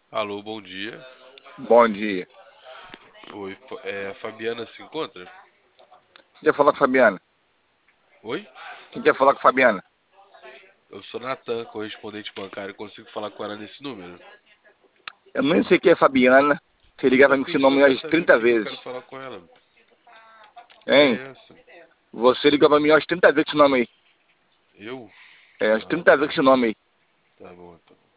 Alô, bom dia. Bom dia. Oi, a Fabiana se encontra? Quem quer falar com a Fabiana? Oi? Quem quer falar com a Fabiana? Eu sou Natan, correspondente bancário. Consigo falar com ela nesse número? Eu nem sei quem é Fabiana. Você Você ligar tá pra mim com esse fingindo nome que umas tá sabendo 30 quem que eu quero vezes. falar com ela? Quem Hein? é essa? Você ligou pra mim umas 30 vezes com esse nome aí. Eu? É, umas Ah, 30 vezes tá. com esse nome aí. Tá bom, então.